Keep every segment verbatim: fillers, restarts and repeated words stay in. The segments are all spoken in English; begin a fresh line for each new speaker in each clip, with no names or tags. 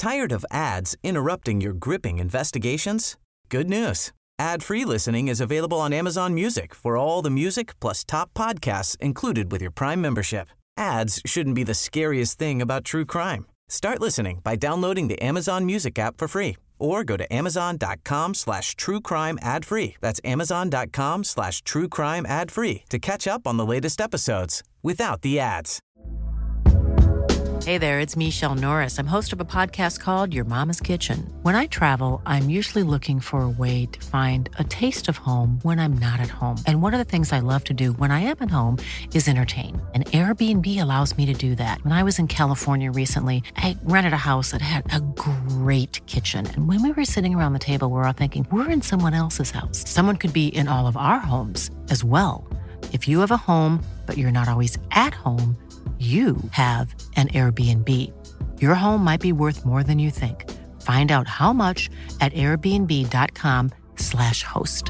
Tired of ads interrupting your gripping investigations? Good news. Ad-free listening is available on Amazon Music for all the music plus top podcasts included with your Prime membership. Ads shouldn't be the scariest thing about true crime. Start listening by downloading the Amazon Music app for free or go to amazon.com slash true crime ad free. That's amazon.com slash true crime ad free to catch up on the latest episodes without the ads.
Hey there, it's Michelle Norris. I'm host of a podcast called Your Mama's Kitchen. When I travel, I'm usually looking for a way to find a taste of home when I'm not at home. And one of the things I love to do when I am at home is entertain. And Airbnb allows me to do that. When I was in California recently, I rented a house that had a great kitchen. And when we were sitting around the table, we were all thinking, we're in someone else's house. Someone could be in all of our homes as well. If you have a home, but you're not always at home, you have an Airbnb. Your home might be worth more than you think. Find out how much at airbnb.com slash host.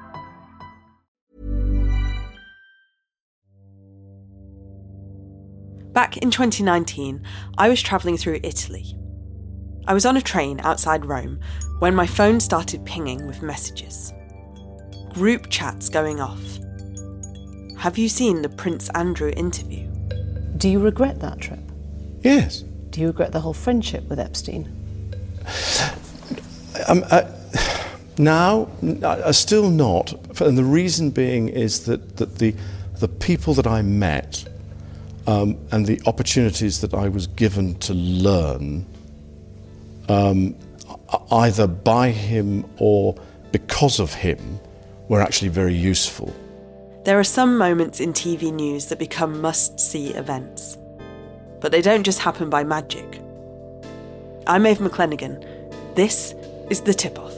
Back in twenty nineteen, I was travelling through Italy. I was on a train outside Rome when my phone started pinging with messages. Group chats going off. Have you seen the Prince Andrew interview?
Do you regret that trip?
Yes.
Do you regret the whole friendship with Epstein?
Um, uh, now, uh, still not. And the reason being is that, that the, the people that I met um, and the opportunities that I was given to learn, um, either by him or because of him, were actually very useful.
There are some moments in T V news that become must-see events. But they don't just happen by magic. I'm Maeve McClenaghan. This is The Tip-Off.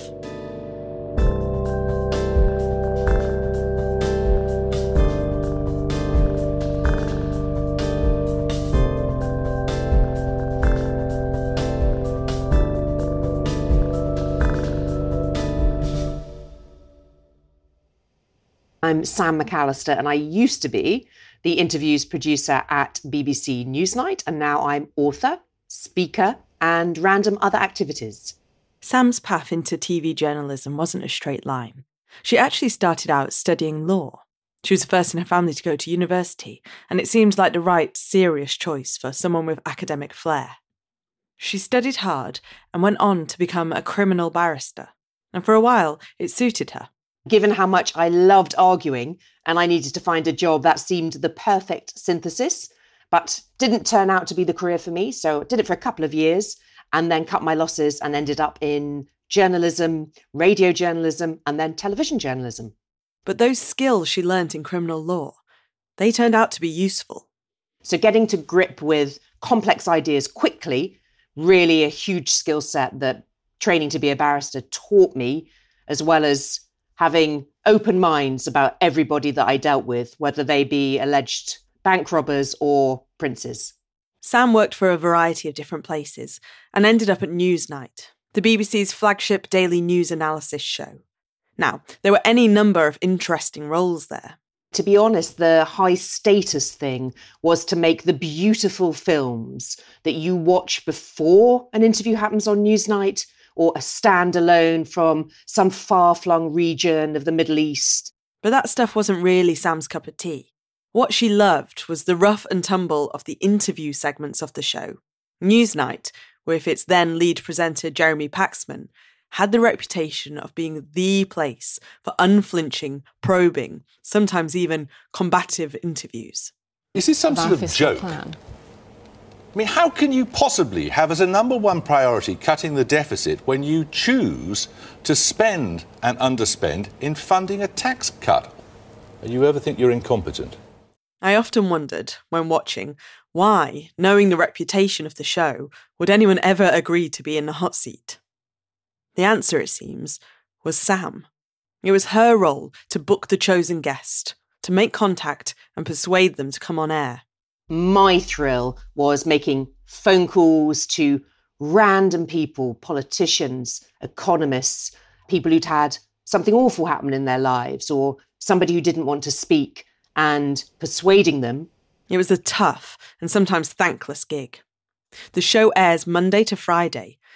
I'm Sam McAllister, and I used to be the interviews producer at B B C Newsnight, and now I'm author, speaker, and random other activities.
Sam's path into T V journalism wasn't a straight line. She actually started out studying law. She was the first in her family to go to university, and it seemed like the right, serious choice for someone with academic flair. She studied hard and went on to become a criminal barrister, and for a while it suited her.
Given how much I loved arguing and I needed to find a job that seemed the perfect synthesis, but didn't turn out to be the career for me, so I did it for a couple of years and then cut my losses and ended up in journalism, radio journalism, and then television journalism.
But those skills she learnt in criminal law, they turned out to be useful.
So getting to grip with complex ideas quickly, really a huge skill set that training to be a barrister taught me, as well as having open minds about everybody that I dealt with, whether they be alleged bank robbers or princes.
Sam worked for a variety of different places and ended up at Newsnight, the B B C's flagship daily news analysis show. Now, there were any number of interesting roles there.
To be honest, the high status thing was to make the beautiful films that you watch before an interview happens on Newsnight, or a standalone from some far-flung region of the Middle East.
But that stuff wasn't really Sam's cup of tea. What she loved was the rough and tumble of the interview segments of the show. Newsnight, with its then lead presenter Jeremy Paxman, had the reputation of being the place for unflinching, probing, sometimes even combative interviews.
Is this some sort of joke? Plan. I mean, how can you possibly have as a number one priority cutting the deficit when you choose to spend and underspend in funding a tax cut? Do you ever think you're incompetent?
I often wondered, when watching, why, knowing the reputation of the show, would anyone ever agree to be in the hot seat? The answer, it seems, was Sam. It was her role to book the chosen guest, to make contact and persuade them to come on air.
My thrill was making phone calls to random people, politicians, economists, people who'd had something awful happen in their lives, or somebody who didn't want to speak, and persuading them.
It was a tough and sometimes thankless gig. The show airs Monday to Friday,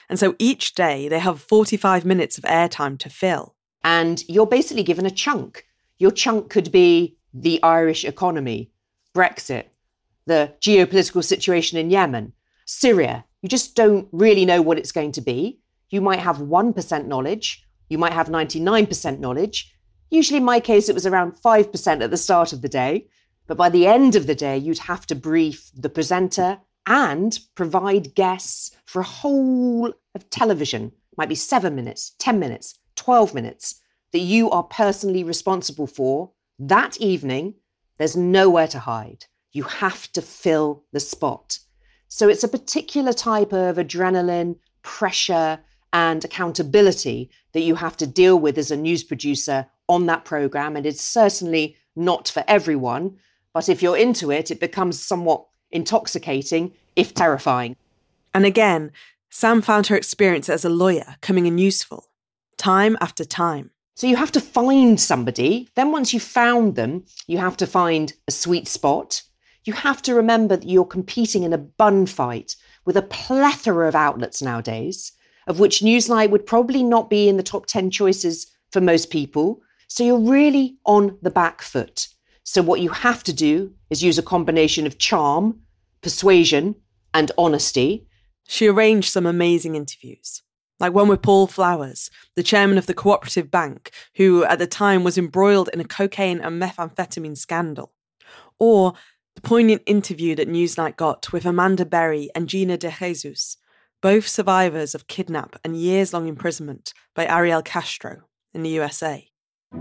And so each day they have forty-five minutes of airtime to fill.
And you're basically given a chunk. Your chunk could be the Irish economy, Brexit, the geopolitical situation in Yemen, Syria. You just don't really know what it's going to be. You might have one percent knowledge. You might have ninety-nine percent knowledge. Usually in my case, it was around five percent at the start of the day. But by the end of the day, you'd have to brief the presenter and provide guests for a whole of television. It might be seven minutes, ten minutes, twelve minutes that you are personally responsible for that evening. There's nowhere to hide. You have to fill the spot. So it's a particular type of adrenaline, pressure, and accountability that you have to deal with as a news producer on that programme. And it's certainly not for everyone. But if you're into it, it becomes somewhat intoxicating, if terrifying.
And again, Sam found her experience as a lawyer coming in useful, time after time.
So you have to find somebody. Then once you've found them, you have to find a sweet spot. You have to remember that you're competing in a bun fight with a plethora of outlets nowadays, of which Newsnight would probably not be in the top ten choices for most people. So you're really on the back foot. So what you have to do is use a combination of charm, persuasion, and honesty.
She arranged some amazing interviews, like one with Paul Flowers, the chairman of the Cooperative Bank, who at the time was embroiled in a cocaine and methamphetamine scandal. Or the poignant interview that Newsnight got with Amanda Berry and Gina De Jesus, both survivors of kidnap and years-long imprisonment by Ariel Castro in the U S A.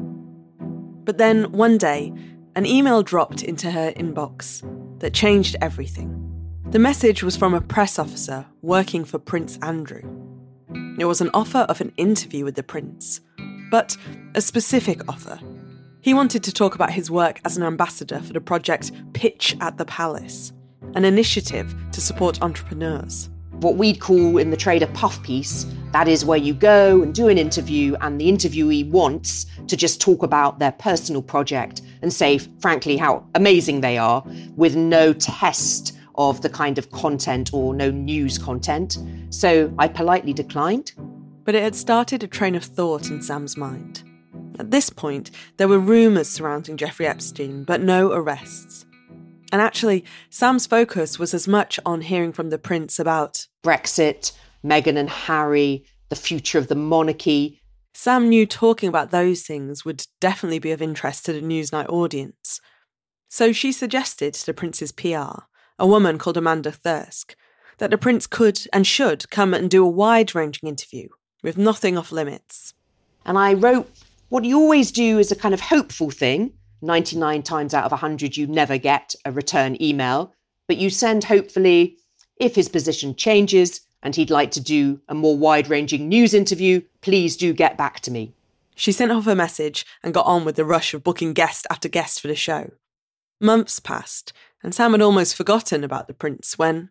But then, one day, an email dropped into her inbox that changed everything. The message was from a press officer working for Prince Andrew. It was an offer of an interview with the Prince, but a specific offer. He wanted to talk about his work as an ambassador for the project Pitch at the Palace, an initiative to support entrepreneurs.
What we'd call in the trade a puff piece, that is where you go and do an interview and the interviewee wants to just talk about their personal project and say, frankly, how amazing they are, with no test of the kind of content or no news content. So I politely declined.
But it had started a train of thought in Sam's mind. At this point, there were rumours surrounding Jeffrey Epstein, but no arrests. And actually, Sam's focus was as much on hearing from the Prince about
Brexit, Meghan and Harry, the future of the monarchy.
Sam knew talking about those things would definitely be of interest to the Newsnight audience. So she suggested to the Prince's P R, a woman called Amanda Thirsk, that the Prince could and should come and do a wide-ranging interview with nothing off limits.
And I wrote what you always do as a kind of hopeful thing. ninety-nine times out of one hundred, you never get a return email, but you send hopefully, if his position changes and he'd like to do a more wide-ranging news interview, please do get back to me.
She sent off a message and got on with the rush of booking guest after guest for the show. Months passed, and Sam had almost forgotten about the Prince when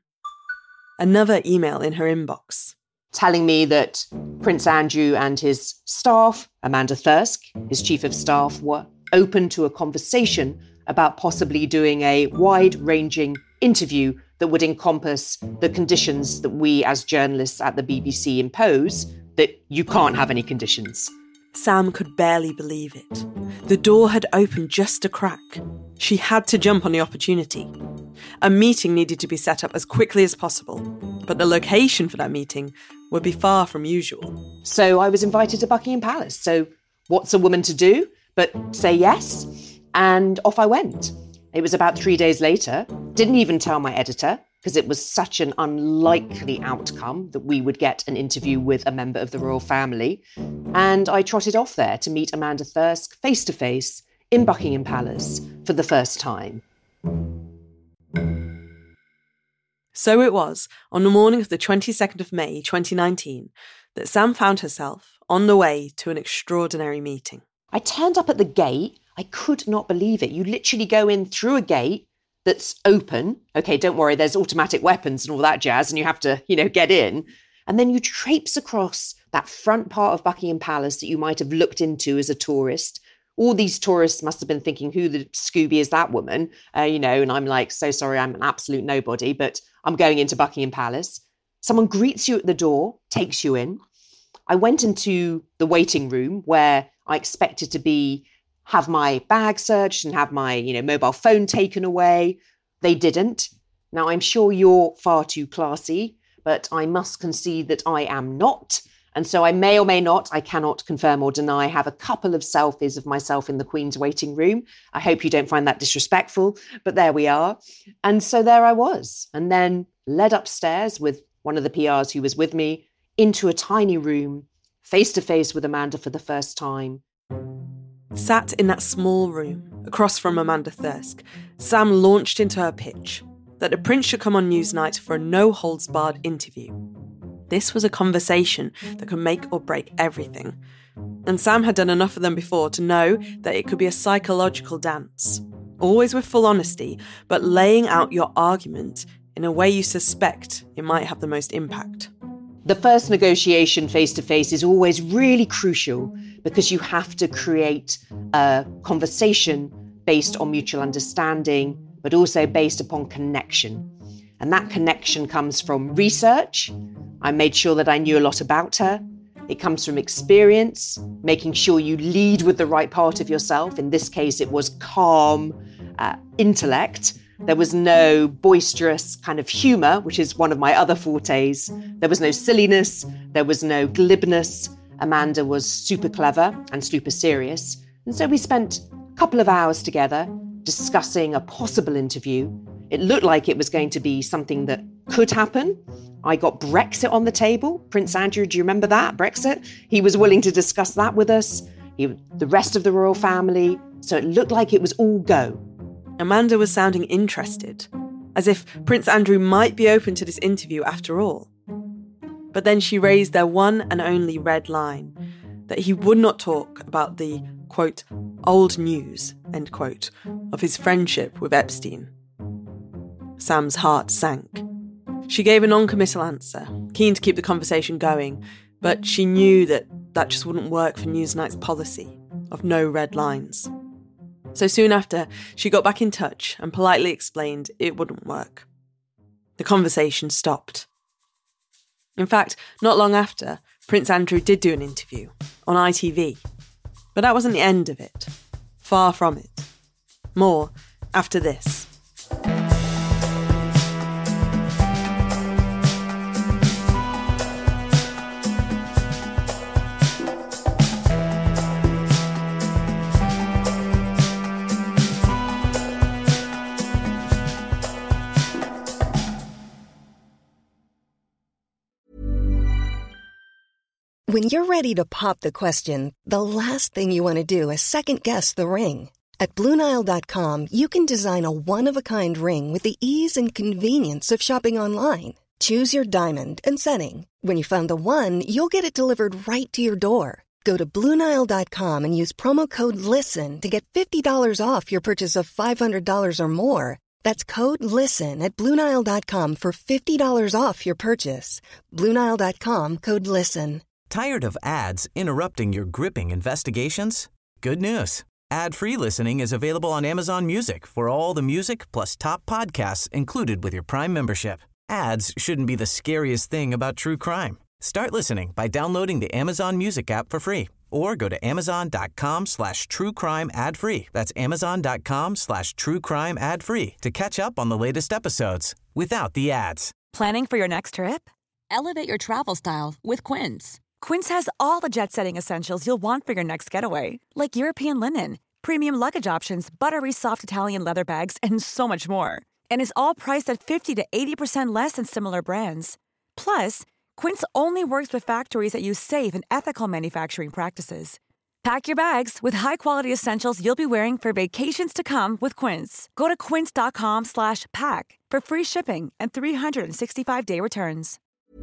another email in her inbox.
Telling me that Prince Andrew and his staff, Amanda Thirsk, his chief of staff, were open to a conversation about possibly doing a wide-ranging interview that would encompass the conditions that we as journalists at the B B C impose, that you can't have any conditions.
Sam could barely believe it. The door had opened just a crack. She had to jump on the opportunity. A meeting needed to be set up as quickly as possible, but the location for that meeting would be far from usual.
So I was invited to Buckingham Palace. So what's a woman to do but say yes? And off I went. It was about three days later. Didn't even tell my editor, because it was such an unlikely outcome that we would get an interview with a member of the royal family. And I trotted off there to meet Amanda Thirsk face-to-face in Buckingham Palace for the first time.
So it was, on the morning of the twenty-second of May, twenty nineteen, that Sam found herself on the way to an extraordinary meeting.
I turned up at the gate. I could not believe it. You literally go in through a gate that's open. Okay, don't worry, there's automatic weapons and all that jazz, and you have to, you know, get in. And then you traipse across that front part of Buckingham Palace that you might have looked into as a tourist. All these tourists must have been thinking, who the Scooby is that woman? Uh, you know, and I'm like, so sorry, I'm an absolute nobody, but I'm going into Buckingham Palace. Someone greets you at the door, takes you in. I went into the waiting room where I expected to be, have my bag searched and have my, you know, mobile phone taken away. They didn't. Now, I'm sure you're far too classy, but I must concede that I am not. And so I may or may not, I cannot confirm or deny, have a couple of selfies of myself in the Queen's waiting room. I hope you don't find that disrespectful, but there we are. And so there I was, and then led upstairs with one of the P Rs who was with me into a tiny room, face to face with Amanda for the first time.
Sat in that small room, across from Amanda Thirsk, Sam launched into her pitch that the Prince should come on Newsnight for a no-holds-barred interview. This was a conversation that could make or break everything. And Sam had done enough of them before to know that it could be a psychological dance, always with full honesty, but laying out your argument in a way you suspect it might have the most impact.
The first negotiation face-to-face is always really crucial because you have to create a conversation based on mutual understanding, but also based upon connection. And that connection comes from research. I made sure that I knew a lot about her. It comes from experience, making sure you lead with the right part of yourself. In this case, it was calm uh, intellect. There was no boisterous kind of humour, which is one of my other fortes. There was no silliness. There was no glibness. Amanda was super clever and super serious. And so we spent a couple of hours together discussing a possible interview. It looked like it was going to be something that could happen. I got Brexit on the table. Prince Andrew, do you remember that? Brexit? He was willing to discuss that with us. He, the rest of the royal family. So it looked like it was all go.
Amanda was sounding interested, as if Prince Andrew might be open to this interview after all. But then she raised their one and only red line, that he would not talk about the, quote, old news, end quote, of his friendship with Epstein. Sam's heart sank. She gave a non-committal answer, keen to keep the conversation going, but she knew that that just wouldn't work for Newsnight's policy of no red lines. So soon after, she got back in touch and politely explained it wouldn't work. The conversation stopped. In fact, not long after, Prince Andrew did do an interview on I T V. But that wasn't the end of it. Far from it. More after this.
When you're ready to pop the question, the last thing you want to do is second-guess the ring. At Blue Nile dot com, you can design a one-of-a-kind ring with the ease and convenience of shopping online. Choose your diamond and setting. When you find the one, you'll get it delivered right to your door. Go to Blue Nile dot com and use promo code LISTEN to get fifty dollars off your purchase of five hundred dollars or more. That's code LISTEN at Blue Nile dot com for fifty dollars off your purchase. Blue Nile dot com, code LISTEN.
Tired of ads interrupting your gripping investigations? Good news. Ad-free listening is available on Amazon Music for all the music plus top podcasts included with your Prime membership. Ads shouldn't be the scariest thing about true crime. Start listening by downloading the Amazon Music app for free or go to amazon.com slash true crime ad free. That's amazon.com slash true crime ad free to catch up on the latest episodes without the ads.
Planning for your next trip? Elevate your travel style with Quince. Quince has all the jet-setting essentials you'll want for your next getaway, like European linen, premium luggage options, buttery soft Italian leather bags, and so much more. And is all priced at fifty to eighty percent less than similar brands. Plus, Quince only works with factories that use safe and ethical manufacturing practices. Pack your bags with high-quality essentials you'll be wearing for vacations to come with Quince. Go to quince.com slash pack for free shipping and three sixty-five day returns.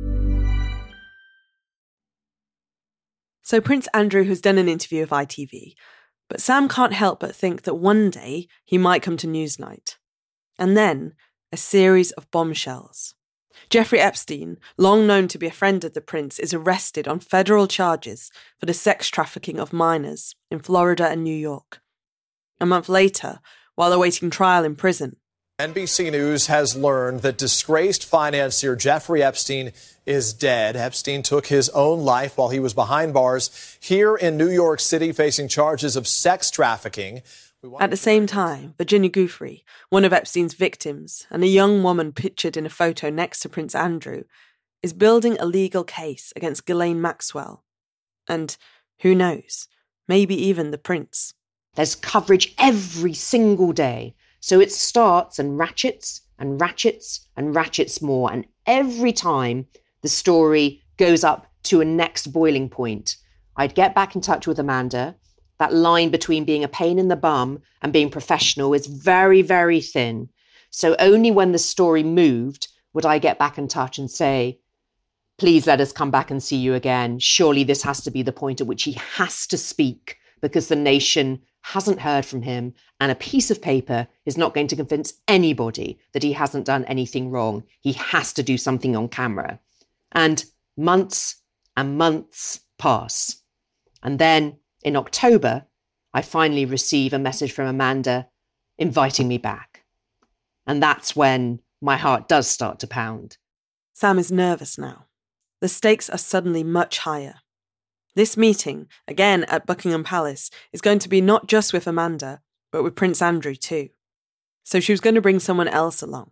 So Prince Andrew has done an interview with I T V, but Sam can't help but think that one day he might come to Newsnight. And then, a series of bombshells. Jeffrey Epstein, long known to be a friend of the prince, is arrested on federal charges for the sex trafficking of minors in Florida and New York. A month later, while awaiting trial in prison,
N B C News has learned that disgraced financier Jeffrey Epstein is dead. Epstein took his own life while he was behind bars here in New York City, facing charges of sex trafficking.
At the same time, Virginia Giuffre, one of Epstein's victims, and a young woman pictured in a photo next to Prince Andrew, is building a legal case against Ghislaine Maxwell. And who knows, maybe even the prince.
There's coverage every single day. So it starts and ratchets and ratchets and ratchets more. And every time the story goes up to a next boiling point, I'd get back in touch with Amanda. That line between being a pain in the bum and being professional is very, very thin. So only when the story moved would I get back in touch and say, please let us come back and see you again. Surely this has to be the point at which he has to speak because the nation hasn't heard from him, and a piece of paper is not going to convince anybody that he hasn't done anything wrong. He has to do something on camera. And months and months pass. And then in October, I finally receive a message from Amanda inviting me back. And that's when my heart does start to pound.
Sam is nervous now. The stakes are suddenly much higher. This meeting, again at Buckingham Palace, is going to be not just with Amanda, but with Prince Andrew too. So she was going to bring someone else along.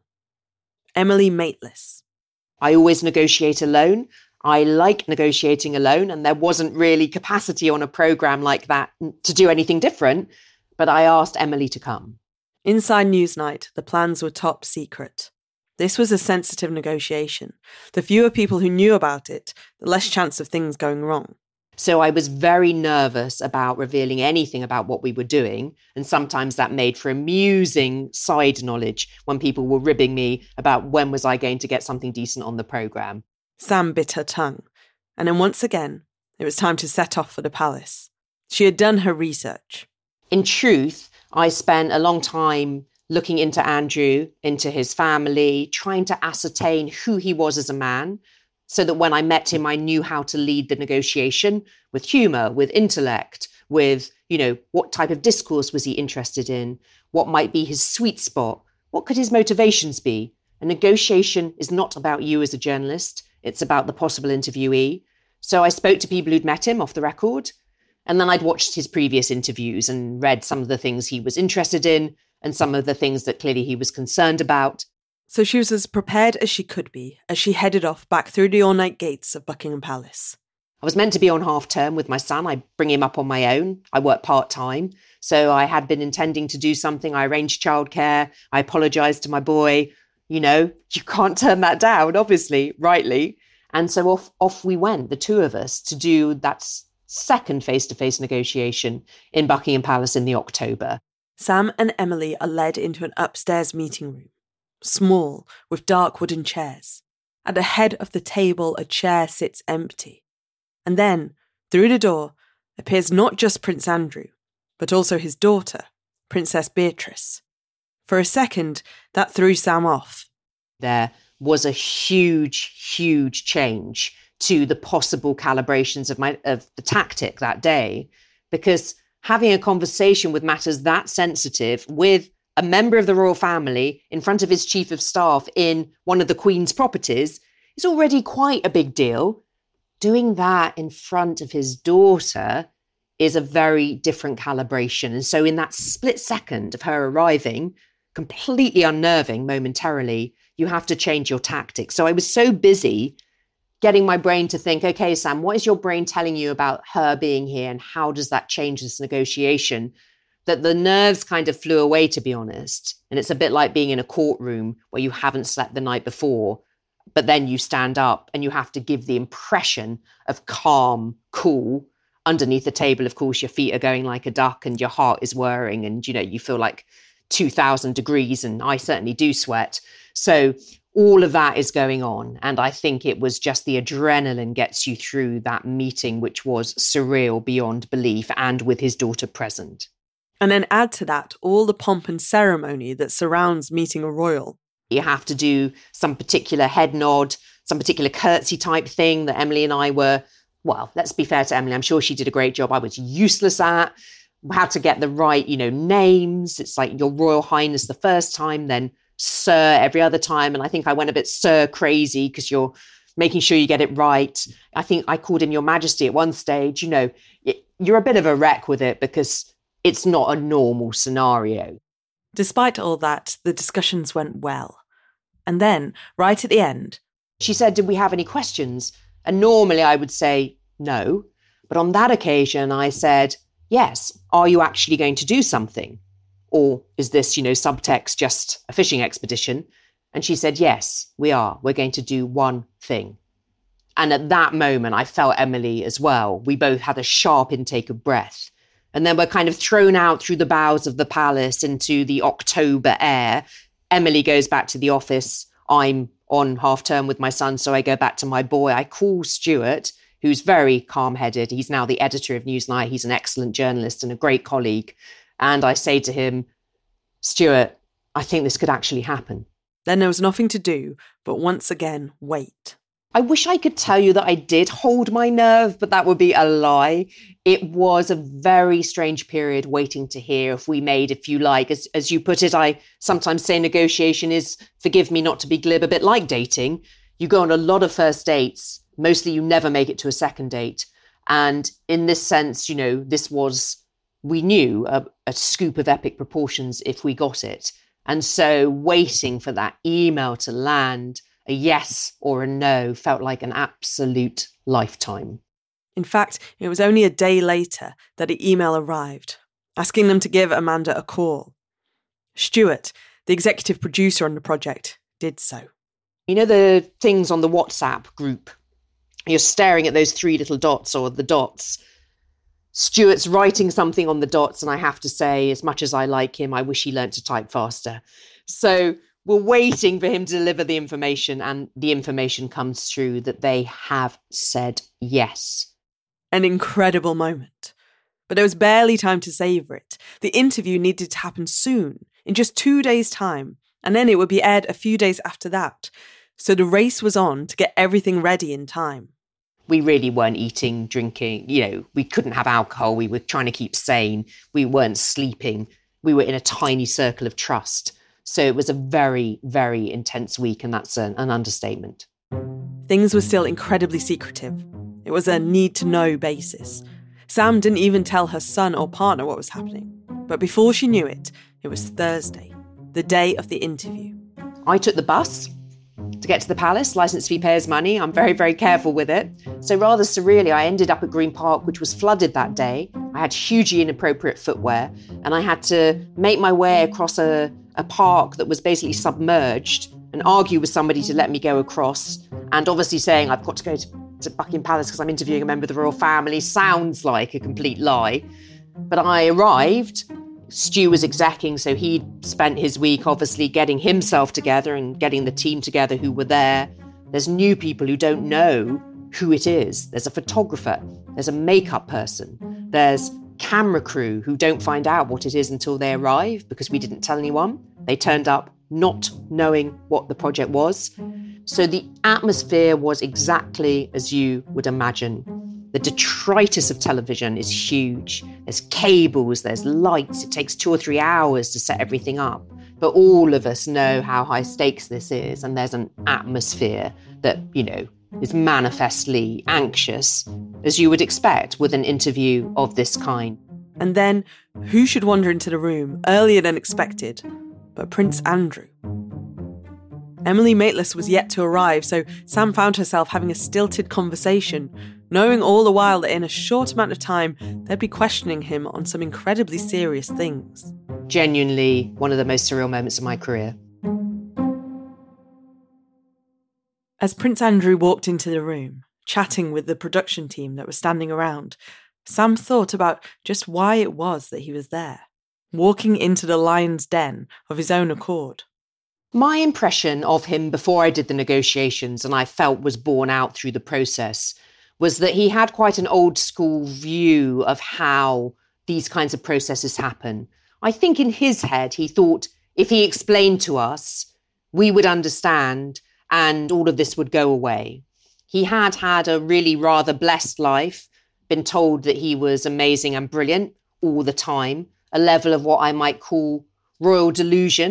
Emily Maitlis.
I always negotiate alone. I like negotiating alone, and there wasn't really capacity on a programme like that to do anything different, but I asked Emily to come.
Inside Newsnight, the plans were top secret. This was a sensitive negotiation. The fewer people who knew about it, the less chance of things going wrong.
So I was very nervous about revealing anything about what we were doing. And sometimes that made for amusing side knowledge when people were ribbing me about when was I going to get something decent on the programme.
Sam bit her tongue. And then once again, it was time to set off for the palace. She had done her research.
In truth, I spent a long time looking into Andrew, into his family, trying to ascertain who he was as a man, so that when I met him, I knew how to lead the negotiation with humour, with intellect, with, you know, what type of discourse was he interested in? What might be his sweet spot? What could his motivations be? A negotiation is not about you as a journalist. It's about the possible interviewee. So I spoke to people who'd met him off the record, and then I'd watched his previous interviews and read some of the things he was interested in and some of the things that clearly he was concerned about.
So she was as prepared as she could be as she headed off back through the all-night gates of Buckingham Palace.
I was meant to be on half-term with my son. I bring him up on my own. I work part-time. So I had been intending to do something. I arranged childcare. I apologised to my boy. You know, you can't turn that down, obviously, rightly. And so off, off we went, the two of us, to do that second face-to-face negotiation in Buckingham Palace in the October.
Sam and Emily are led into an upstairs meeting room. Small, with dark wooden chairs. At the head of the table, a chair sits empty. And then, through the door, appears not just Prince Andrew, but also his daughter, Princess Beatrice. For a second, that threw Sam off.
There was a huge, huge change to the possible calibrations of my of the tactic that day, because having a conversation with matters that sensitive with a member of the royal family in front of his chief of staff in one of the Queen's properties is already quite a big deal. Doing that in front of his daughter is a very different calibration. And so in that split second of her arriving, completely unnerving momentarily, you have to change your tactics. So I was so busy getting my brain to think, okay, Sam, what is your brain telling you about her being here and how does that change this negotiation? That the nerves kind of flew away, to be honest. And it's a bit like being in a courtroom where you haven't slept the night before, but then you stand up and you have to give the impression of calm, cool. Underneath the table, of course, your feet are going like a duck and your heart is whirring and, you know, you feel like two thousand degrees, and I certainly do sweat. So all of that is going on. And I think it was just the adrenaline gets you through that meeting, which was surreal beyond belief, and with his daughter present.
And then add to that all the pomp and ceremony that surrounds meeting a royal.
You have to do some particular head nod, some particular curtsy type thing that Emily and I were, well, let's be fair to Emily, I'm sure she did a great job. I was useless at. How to get the right, you know, names. It's like Your Royal Highness the first time, then sir every other time. And I think I went a bit sir crazy because you're making sure you get it right. I think I called him Your Majesty at one stage. You know, you're a bit of a wreck with it because it's not a normal scenario.
Despite all that, the discussions went well. And then, right at the end,
she said, did we have any questions? And normally I would say no. But on that occasion, I said, yes, are you actually going to do something? Or is this, you know, subtext just a fishing expedition? And she said, yes, we are. We're going to do one thing. And at that moment, I felt Emily as well. We both had a sharp intake of breath. And then we're kind of thrown out through the boughs of the palace into the October air. Emily goes back to the office. I'm on half term with my son, so I go back to my boy. I call Stuart, who's very calm-headed. He's now the editor of Newsnight. He's an excellent journalist and a great colleague. And I say to him, Stuart, I think this could actually happen.
Then there was nothing to do but once again wait.
I wish I could tell you that I did hold my nerve, but that would be a lie. It was a very strange period waiting to hear if we made, if you like, as, as you put it, I sometimes say negotiation is, forgive me not to be glib, a bit like dating. You go on a lot of first dates. Mostly you never make it to a second date. And in this sense, you know, this was, we knew, a, a scoop of epic proportions if we got it. And so waiting for that email to land, a yes or a no, felt like an absolute lifetime.
In fact, it was only a day later that the email arrived, asking them to give Amanda a call. Stuart, the executive producer on the project, did so.
You know the things on the WhatsApp group? You're staring at those three little dots or the dots. Stuart's writing something on the dots, and I have to say, as much as I like him, I wish he learnt to type faster. So we're waiting for him to deliver the information, and the information comes through that they have said yes.
An incredible moment. But there was barely time to savour it. The interview needed to happen soon, in just two days' time, and then it would be aired a few days after that. So the race was on to get everything ready in time.
We really weren't eating, drinking, you know, we couldn't have alcohol. We were trying to keep sane. We weren't sleeping. We were in a tiny circle of trust. So it was a very, very intense week, and that's an, an understatement.
Things were still incredibly secretive. It was a need-to-know basis. Sam didn't even tell her son or partner what was happening. But before she knew it, it was Thursday, the day of the interview.
I took the bus to get to the palace, licence fee payers' money. I'm very, very careful with it. So rather surreally, I ended up at Green Park, which was flooded that day. I had hugely inappropriate footwear, and I had to make my way across a, a park that was basically submerged and argue with somebody to let me go across. And obviously saying I've got to go to, to Buckingham Palace because I'm interviewing a member of the royal family sounds like a complete lie. But I arrived. Stu was execing, so he'd spent his week obviously getting himself together and getting the team together who were there. There's new people who don't know who it is. There's a photographer, there's a makeup person, there's camera crew who don't find out what it is until they arrive because we didn't tell anyone. They turned up not knowing what the project was. So the atmosphere was exactly as you would imagine. The detritus of television is huge. There's cables, there's lights. It takes two or three hours to set everything up. But all of us know how high stakes this is, and there's an atmosphere that, you know, is manifestly anxious, as you would expect with an interview of this kind.
And then, who should wander into the room earlier than expected but Prince Andrew? Emily Maitlis was yet to arrive, so Sam found herself having a stilted conversation, knowing all the while that in a short amount of time, they'd be questioning him on some incredibly serious things.
Genuinely one of the most surreal moments of my career.
As Prince Andrew walked into the room, chatting with the production team that was standing around, Sam thought about just why it was that he was there, walking into the lion's den of his own accord.
My impression of him before I did the negotiations, and I felt was borne out through the process, was that he had quite an old school view of how these kinds of processes happen. I think in his head, he thought if he explained to us, we would understand and all of this would go away. He had had a really rather blessed life, been told that he was amazing and brilliant all the time, a level of what I might call royal delusion,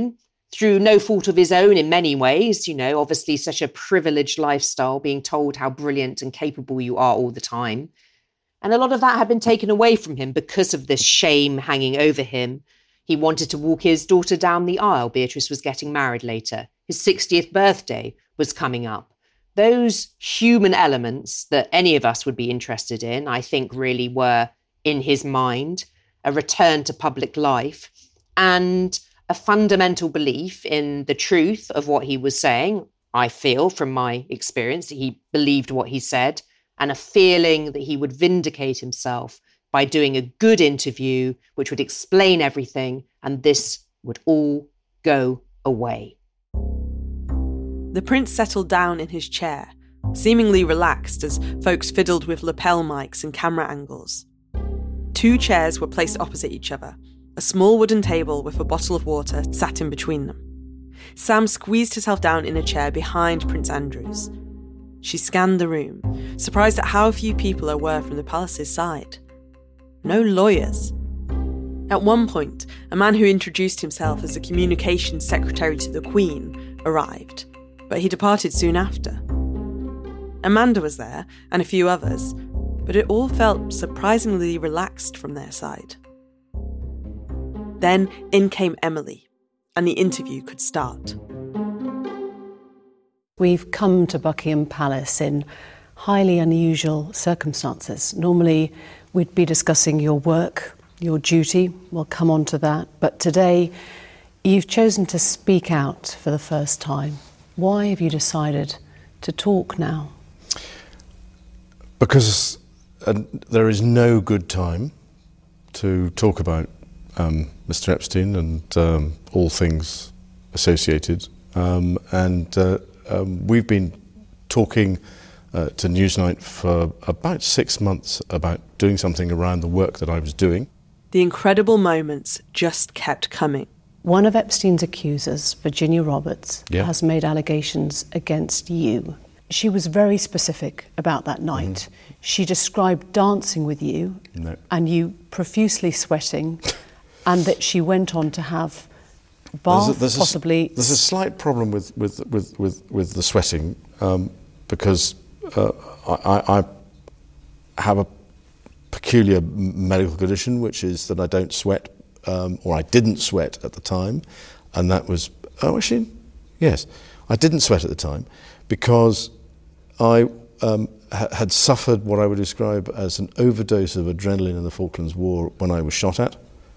through no fault of his own in many ways, you know, obviously such a privileged lifestyle, being told how brilliant and capable you are all the time. And a lot of that had been taken away from him because of this shame hanging over him. He wanted to walk his daughter down the aisle. Beatrice was getting married later. His sixtieth birthday was coming up. Those human elements that any of us would be interested in, I think really were in his mind, a return to public life and a fundamental belief in the truth of what he was saying. I feel from my experience that he believed what he said, and a feeling that he would vindicate himself by doing a good interview, which would explain everything, and this would all go away.
The prince settled down in his chair, seemingly relaxed as folks fiddled with lapel mics and camera angles. Two chairs were placed opposite each other. A small wooden table with a bottle of water sat in between them. Sam squeezed herself down in a chair behind Prince Andrews. She scanned the room, surprised at how few people there were from the palace's side. No lawyers. At one point, a man who introduced himself as the communications secretary to the Queen arrived, but he departed soon after. Amanda was there, and a few others, but it all felt surprisingly relaxed from their side. Then in came Emily, and the interview could start.
We've come to Buckingham Palace in highly unusual circumstances. Normally, we'd be discussing your work, your duty. We'll come on to that. But today, you've chosen to speak out for the first time. Why have you decided to talk now?
Because uh, there is no good time to talk about um, Mister Epstein and um, all things associated. Um, and uh, um, we've been talking uh, to Newsnight for about six months about doing something around the work that I was doing.
The incredible moments just kept coming.
One of Epstein's accusers, Virginia Roberts,
yeah.
has made allegations against you. She was very specific about that night. Mm. She described dancing with you
no.
and you profusely sweating, and that she went on to have bath,
there's a, there's
possibly...
A, there's a slight problem with, with, with, with, with the sweating, um, because uh, I, I have a peculiar medical condition, which is that I don't sweat, um, or I didn't sweat at the time, and that was... Oh, actually, yes. I didn't sweat at the time because I um, ha- had suffered what I would describe as an overdose of adrenaline in the Falklands War when I was shot at.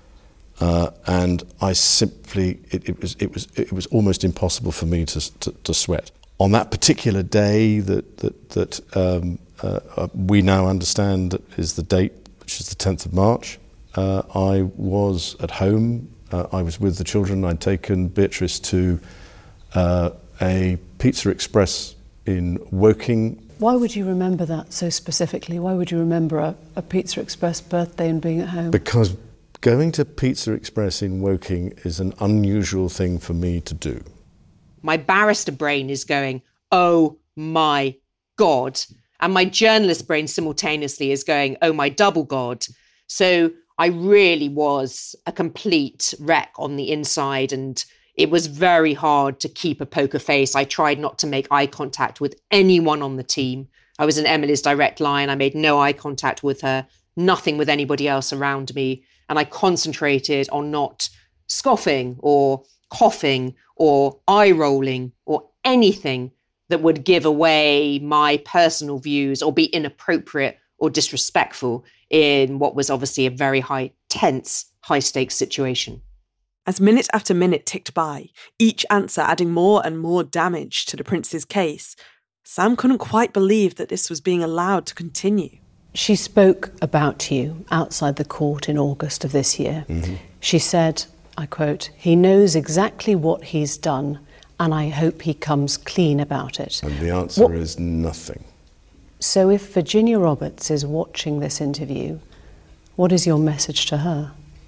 Uh, and I simply, it, it was it was it was almost impossible for me to to, to sweat. On that particular day that that that um, uh, we now understand is the date, which is the tenth of March. Uh, I was at home. Uh, I was with the children. I'd taken Beatrice to uh, a Pizza Express in Woking.
Why would you remember that so specifically? Why would you remember a, a Pizza Express birthday and being at home?
Because going to Pizza Express in Woking is an unusual thing for me to do.
My barrister brain is going, oh my God. And my journalist brain simultaneously is going, oh my double God. So I really was a complete wreck on the inside, and it was very hard to keep a poker face. I tried not to make eye contact with anyone on the team. I was in Emily's direct line. I made no eye contact with her, nothing with anybody else around me. And I concentrated on not scoffing or coughing or eye rolling or anything that would give away my personal views or be inappropriate or disrespectful in what was obviously a very high, tense, high-stakes situation.
As minute after minute ticked by, each answer adding more and more damage to the prince's case, Sam couldn't quite believe that this was being allowed to continue.
She spoke about you outside the court in August of this year. Mm-hmm. She said, I quote, "He knows exactly what he's done, and I hope he comes clean about it."
And the answer what? is nothing.
So if Virginia Roberts is watching this interview, what is your message to her?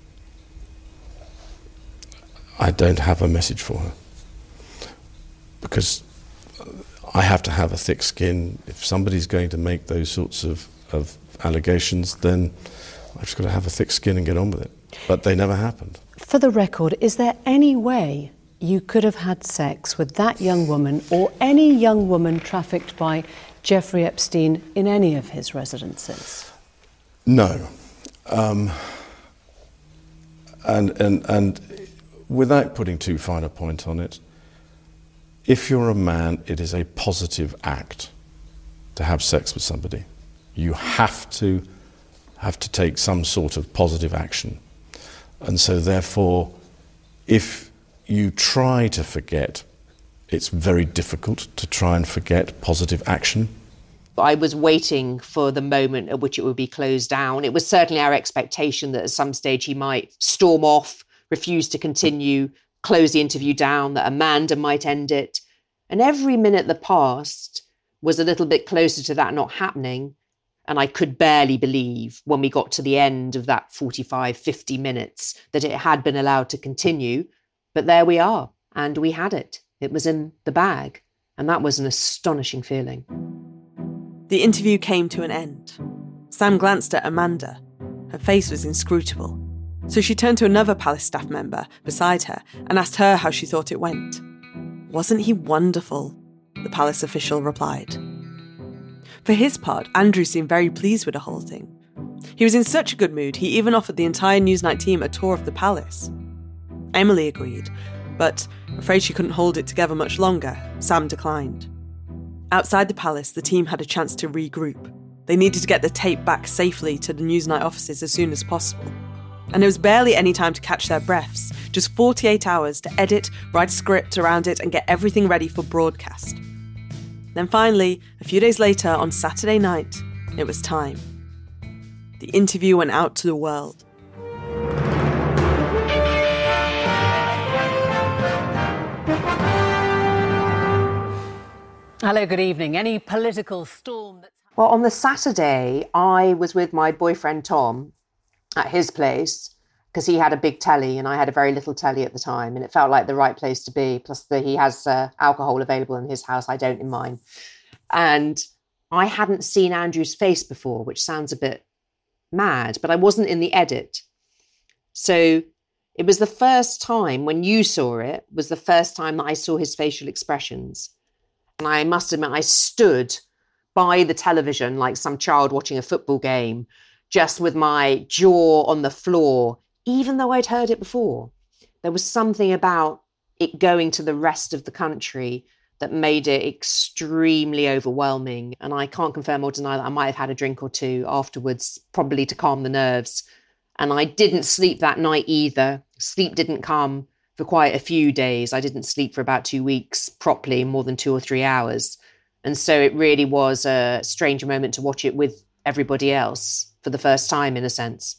I don't have a message for her, because I have to have a thick skin. If somebody's going to make those sorts of, of allegations, then I've just got to have a thick skin and get on with it. But they never happened.
For the record, is there any way you could have had sex with that young woman or any young woman trafficked by Jeffrey Epstein in any of his residences?
No. Um, and, and, and without putting too fine a point on it, if you're a man, it is a positive act to have sex with somebody. You have to have to take some sort of positive action. And so therefore, if you try to forget, it's very difficult to try and forget positive action.
I was waiting for the moment at which it would be closed down. It was certainly our expectation that at some stage he might storm off, refuse to continue, close the interview down, that Amanda might end it. And every minute that passed was a little bit closer to that not happening. And I could barely believe when we got to the end of that forty-five, fifty minutes that it had been allowed to continue. But there we are, and we had it. It was in the bag. And that was an astonishing feeling.
The interview came to an end. Sam glanced at Amanda. Her face was inscrutable. So she turned to another Palace staff member beside her and asked her how she thought it went. "Wasn't he wonderful?" the Palace official replied. For his part, Andrew seemed very pleased with the whole thing. He was in such a good mood, he even offered the entire Newsnight team a tour of the Palace. Emily agreed, but afraid she couldn't hold it together much longer, Sam declined. Outside the Palace, the team had a chance to regroup. They needed to get the tape back safely to the Newsnight offices as soon as possible. And there was barely any time to catch their breaths, just forty-eight hours to edit, write a script around it and get everything ready for broadcast. Then finally, a few days later, on Saturday night, it was time. The interview went out to the world.
Hello, good evening. Any political storm that's...
Well, on the Saturday, I was with my boyfriend Tom at his place because he had a big telly and I had a very little telly at the time, and it felt like the right place to be. Plus, the, he has uh, alcohol available in his house. I don't in mine. And I hadn't seen Andrew's face before, which sounds a bit mad, but I wasn't in the edit. So it was the first time when you saw it, was the first time that I saw his facial expressions. And I must admit, I stood by the television like some child watching a football game, just with my jaw on the floor, even though I'd heard it before. There was something about it going to the rest of the country that made it extremely overwhelming. And I can't confirm or deny that I might have had a drink or two afterwards, probably to calm the nerves. And I didn't sleep that night either. Sleep didn't come for quite a few days. I didn't sleep for about two weeks properly, more than two or three hours. And so it really was a strange moment to watch it with everybody else for the first time, in a sense.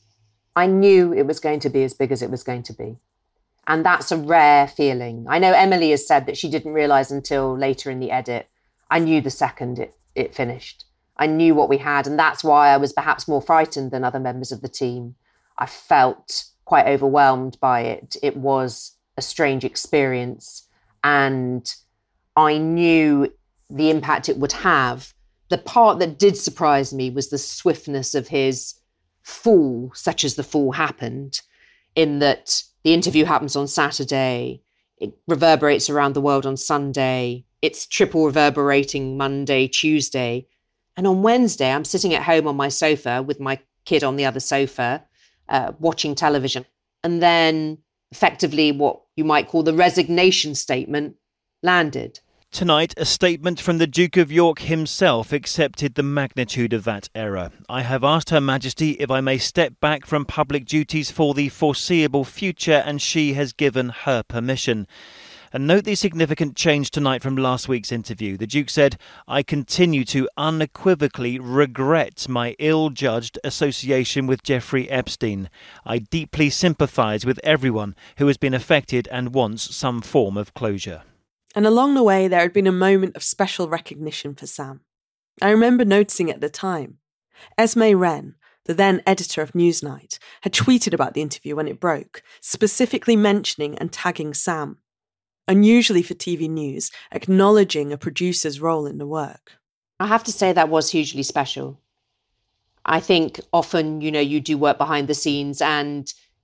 I knew it was going to be as big as it was going to be. And that's a rare feeling. I know Emily has said that she didn't realise until later in the edit. I knew the second it, it finished. I knew what we had. And that's why I was perhaps more frightened than other members of the team. I felt quite overwhelmed by it. It was a strange experience. And I knew the impact it would have. The part that did surprise me was the swiftness of his fall, such as the fall happened, in that the interview happens on Saturday, it reverberates around the world on Sunday, it's triple reverberating Monday, Tuesday. And on Wednesday, I'm sitting at home on my sofa with my kid on the other sofa, uh, watching television. And then effectively what you might call the resignation statement landed.
Tonight, a statement from the Duke of York himself accepted the magnitude of that error. I have asked Her Majesty if I may step back from public duties for the foreseeable future, and she has given her permission. And note the significant change tonight from last week's interview. The Duke said, I continue to unequivocally regret my ill-judged association with Jeffrey Epstein. I deeply sympathise with everyone who has been affected and wants some form of closure.
And along the way, there had been a moment of special recognition for Sam. I remember noticing at the time. Esme Wren, the then editor of Newsnight, had tweeted about the interview when it broke, specifically mentioning and tagging Sam. Unusually for T V news, acknowledging a producer's role in the work.
I have to say that was hugely special. I think often, you know, you do work behind the scenes and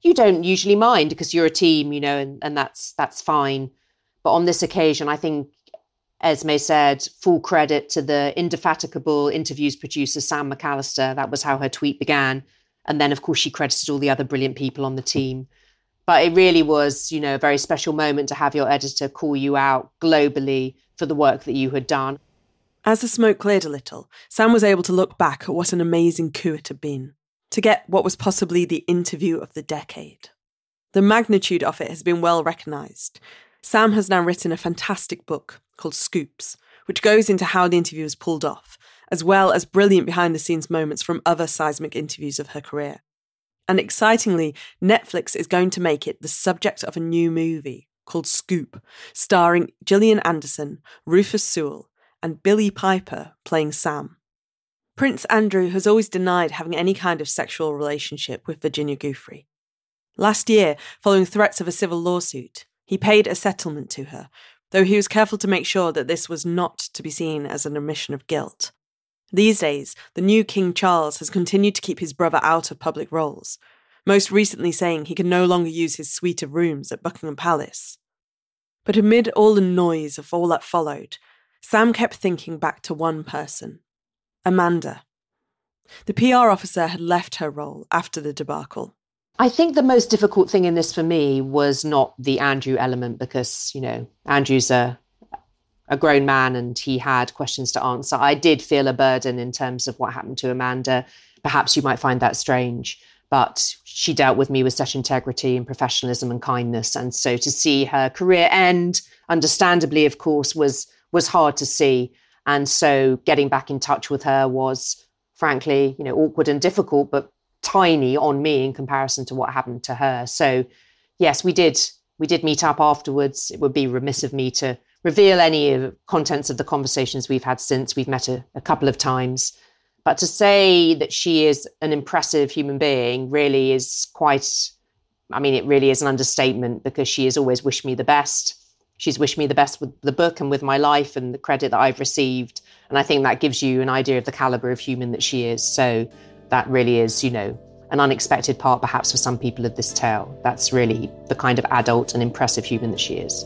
you don't usually mind because you're a team, you know, and, and that's that's fine. But on this occasion, I think Esme said full credit to the indefatigable interviews producer, Sam McAllister. That was how her tweet began. And then, of course, she credited all the other brilliant people on the team. But it really was, you know, a very special moment to have your editor call you out globally for the work that you had done.
As the smoke cleared a little, Sam was able to look back at what an amazing coup it had been, to get what was possibly the interview of the decade. The magnitude of it has been well recognised. Sam has now written a fantastic book called Scoops, which goes into how the interview was pulled off, as well as brilliant behind-the-scenes moments from other seismic interviews of her career. And excitingly, Netflix is going to make it the subject of a new movie called Scoop, starring Gillian Anderson, Rufus Sewell, and Billie Piper playing Sam. Prince Andrew has always denied having any kind of sexual relationship with Virginia Giuffre. Last year, following threats of a civil lawsuit, he paid a settlement to her, though he was careful to make sure that this was not to be seen as an admission of guilt. These days, the new King Charles has continued to keep his brother out of public roles, most recently saying he can no longer use his suite of rooms at Buckingham Palace. But amid all the noise of all that followed, Sam kept thinking back to one person, Amanda. The P R officer had left her role after the debacle.
I think the most difficult thing in this for me was not the Andrew element because, you know, Andrew's a, a grown man and he had questions to answer. I did feel a burden in terms of what happened to Amanda. Perhaps you might find that strange, but she dealt with me with such integrity and professionalism and kindness. And so to see her career end, understandably, of course, was was hard to see. And so getting back in touch with her was, frankly, you know, awkward and difficult, but tiny on me in comparison to what happened to her. So yes, we did we did meet up afterwards. It would be remiss of me to reveal any of the contents of the conversations we've had since. We've met a, a couple of times. But to say that she is an impressive human being really is quite, I mean, it really is an understatement because she has always wished me the best. She's wished me the best with the book and with my life and the credit that I've received. And I think that gives you an idea of the caliber of human that she is. So that really is, you know, an unexpected part perhaps for some people of this tale. That's really the kind of adult and impressive human that she is.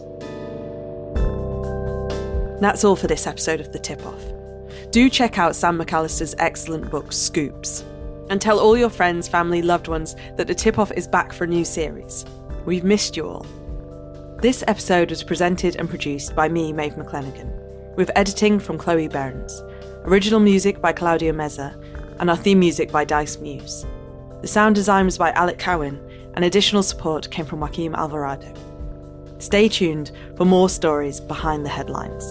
That's all for this episode of The Tip-Off. Do check out Sam McAllister's excellent book, Scoops. And tell all your friends, family, loved ones that The Tip-Off is back for a new series. We've missed you all. This episode was presented and produced by me, Maeve McClenaghan, with editing from Chloe Behrens, original music by Claudio Meza, and our theme music by Dice Muse. The sound design was by Alec Cowan, and additional support came from Joaquim Alvarado. Stay tuned for more stories behind the headlines.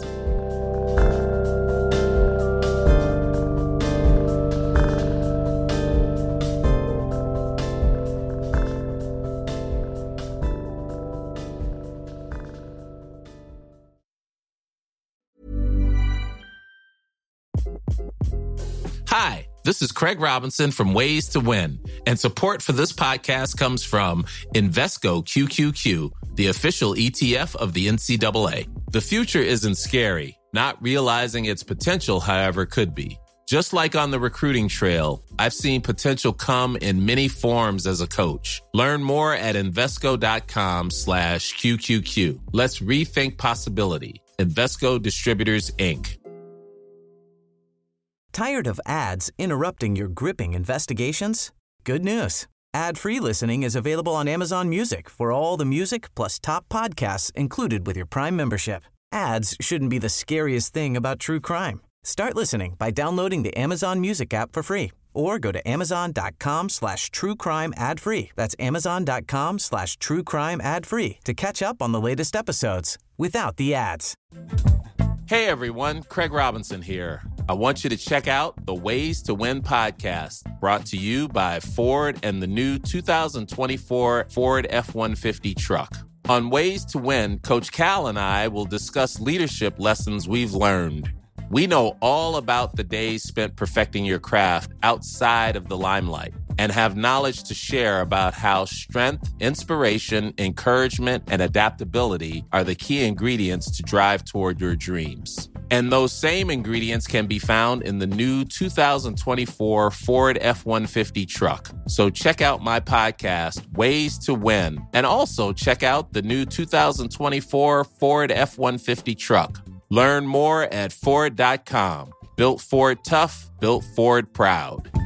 Hi, this is Craig Robinson from Ways to Win, and support for this podcast comes from Invesco Q Q Q, the official E T F of the N C double A. The future isn't scary. Not realizing its potential, however, could be. Just like on the recruiting trail, I've seen potential come in many forms as a coach. Learn more at Invesco.com slash QQQ. Let's rethink possibility. Invesco Distributors, Incorporated.
Tired of ads interrupting your gripping investigations? Good news. Ad-free listening is available on Amazon Music for all the music plus top podcasts included with your Prime membership. Ads shouldn't be the scariest thing about true crime. Start listening by downloading the Amazon Music app for free or go to amazon.com slash true crime ad free. That's amazon.com slash true crime ad free to catch up on the latest episodes without the ads.
Hey everyone, Craig Robinson here. I want you to check out the Ways to Win podcast, brought to you by Ford and the new two thousand twenty-four Ford F one fifty truck. On Ways to Win, Coach Cal and I will discuss leadership lessons we've learned. We know all about the days spent perfecting your craft outside of the limelight and have knowledge to share about how strength, inspiration, encouragement, and adaptability are the key ingredients to drive toward your dreams. And those same ingredients can be found in the new two thousand twenty-four Ford F one fifty truck. So check out my podcast, Ways to Win, and also check out the new two thousand twenty-four Ford F one fifty truck. Learn more at Ford dot com. Built Ford tough, built Ford proud.